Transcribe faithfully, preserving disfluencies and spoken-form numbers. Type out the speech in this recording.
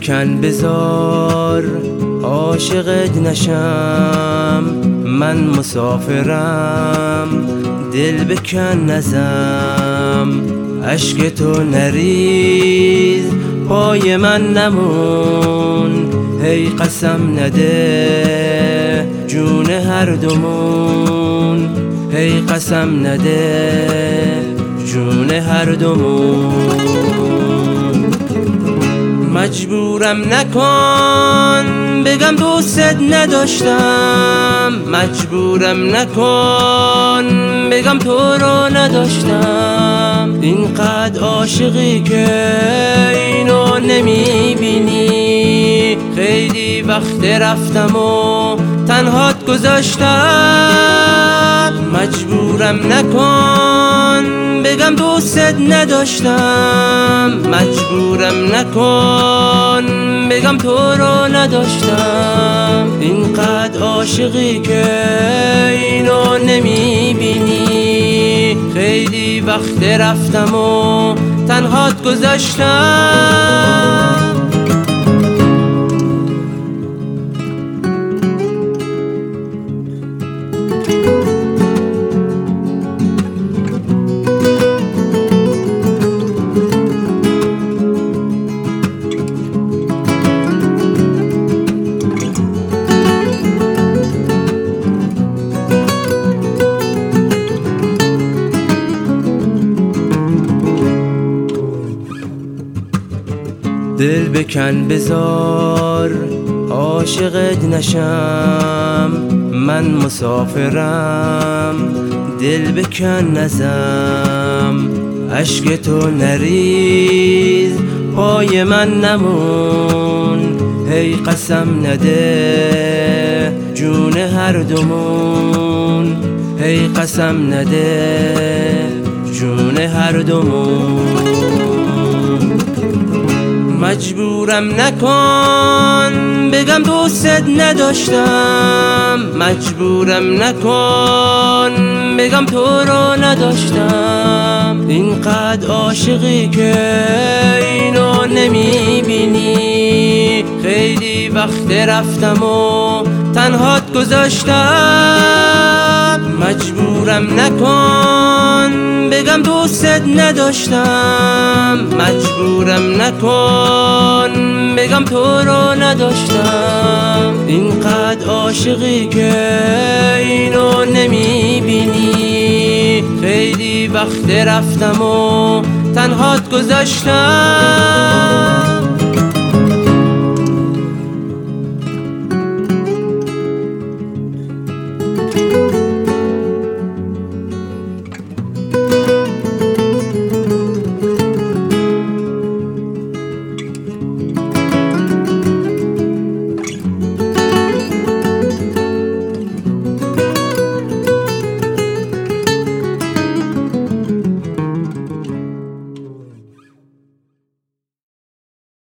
بکن بذار عاشقت نشم، من مسافرم دل بکن نزم، عشق تو نریز پای من نمون، هی قسم نده جون هر دومون، هی قسم نده جون هر دومون. مجبورم نکن بگم دوست نداشتم، مجبورم نکن بگم تو رو نداشتم، اینقدر عاشقی که اینو نمیبینی، خیلی وقت رفتم و تنهات گذاشتم. مجبورم نکن بگم دوست نداشتم، مجبورم نکن بگم تو رو نداشتم، اینقدر عاشقی که اینو نمیبینی، خیلی وقت رفتم و تنهات گذاشتم. دل بکن بذار عاشقت نشم، من مسافرم دل بکن نزم، عشق تو نریز پای من نمون، هی قسم نده جون هر دومون، هی قسم نده جون هر دومون. مجبورم نکن بگم دوست نداشتم، مجبورم نکن بگم تو رو نداشتم، اینقدر عاشقی که اینو نمیبینی، خیلی وقت رفتم و تنهات گذاشتم. مجبورم نکن بگم دوست نداشتم، مجبورم نکن بگم تو رو نداشتم، اینقدر عاشقی که اینو نمیبینی، خیلی وقت رفتم و تنهات گذاشتم.